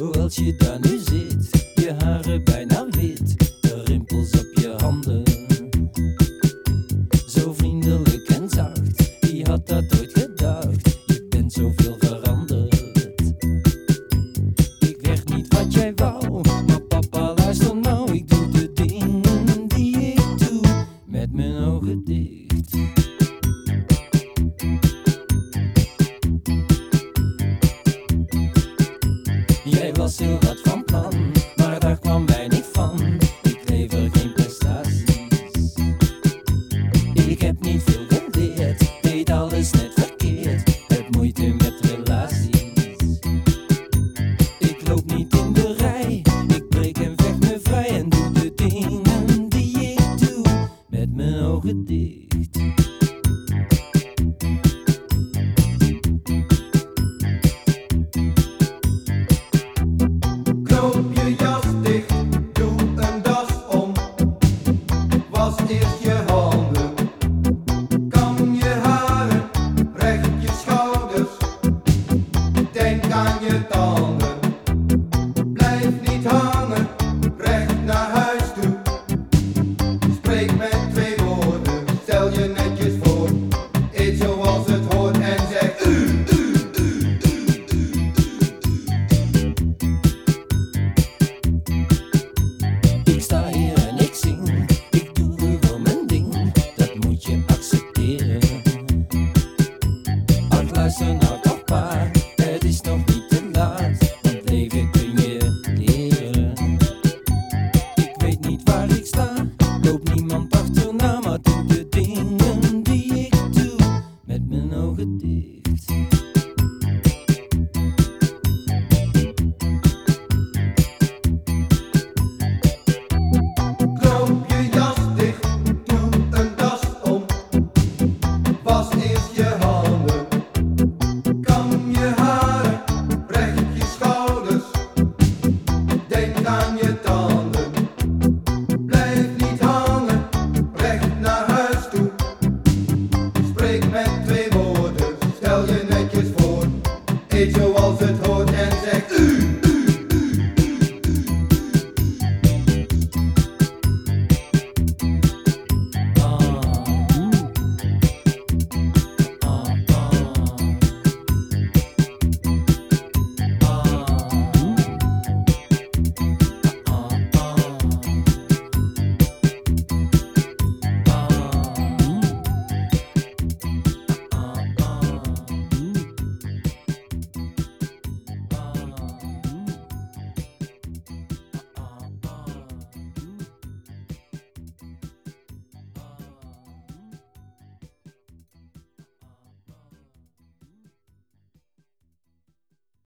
Zoals je daar nu zit, je haren bijna wit, de rimpels op je handen. Zo vriendelijk en zacht, wie had dat ooit gedacht? Je bent zoveel veranderd. Ik werd niet wat jij wou, maar papa luister nou. Ik doe de dingen die ik doe, met mijn ogen dicht. Jij was heel wat van